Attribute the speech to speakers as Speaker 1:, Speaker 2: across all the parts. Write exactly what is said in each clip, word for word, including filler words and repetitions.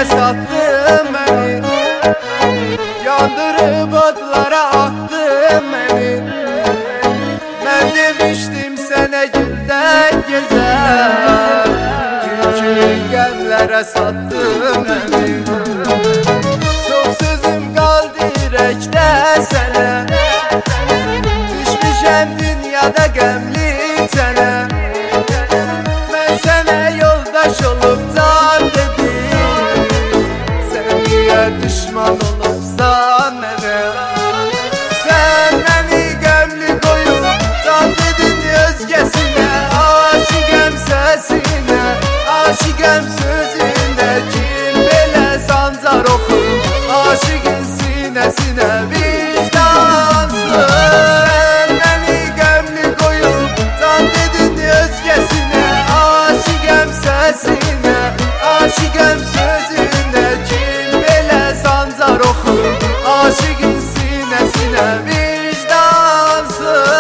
Speaker 1: bile sattın beni, yandırıp otlara attın beni. Ben demiştim sana gülden güzel, gül gemlere sattın beni. Çok sözüm kaldı yürekte sana, düşmüşem dünyada gemli tene. Ben sana yoldaş oluptan dedim, sen niye düşman olupsan nene? Sen beni gemli koyup tan dedin özgesine, aşıkım sesine, aşıkım sözüne. Kim belə sancar okur aşıkın sinesine vicdansız. Sen beni gemli koyup tan dedin özgesine, aşıkım sesine, aşıkım sözüne. Kim belə sancar okur aşıkın sinesine vicdansız.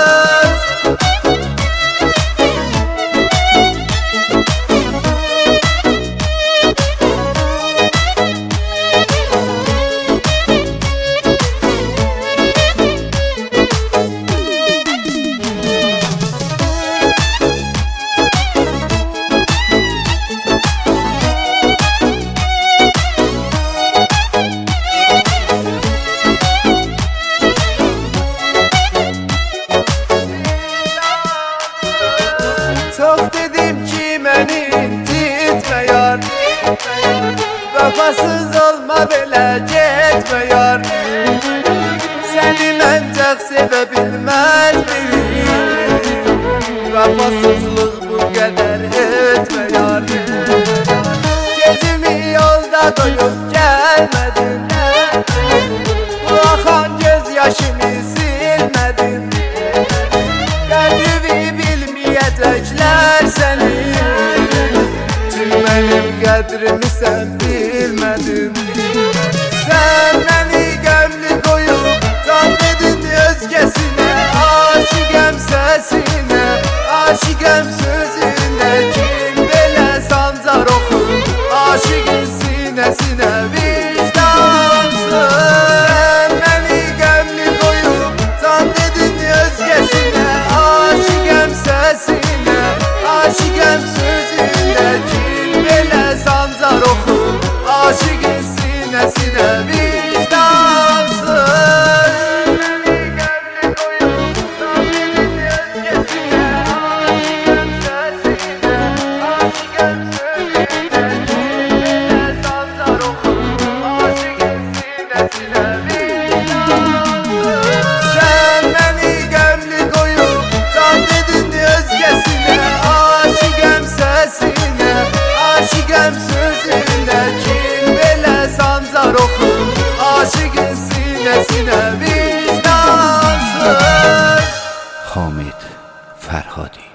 Speaker 1: Çok dedim ki beni incitme yar, vefasız olma belə getme yar. Seni ben çok sevebilmez miyim? Vefasızlık bu kadar etme yar. Gözümü yolda koyup gelmedin, bu akan gözyaşımı silmedin. Kadrimi bilmeyecekler seni, çünkü benim kadrimi sen bilmedin. Sen beni gömlü koyup tan dedin özgesine, aşıkım sesine, aşıkım sözüne. Kim belə sancar okur aşıkın sinesine vicdansız. Sen beni gömlü koyup tan dedin özgesine, aşıkım sesine, aşıkım sözüne. Kim belə sancar okur aşıkın sinesine vicdansız. Sen beni gömlü koyup tan dedin özgesine, aşıkım sesine, aşıkım sözüne. Kim belə sancar okur aşıkın sinesine vicdansız.
Speaker 2: Hamid Ferhadi.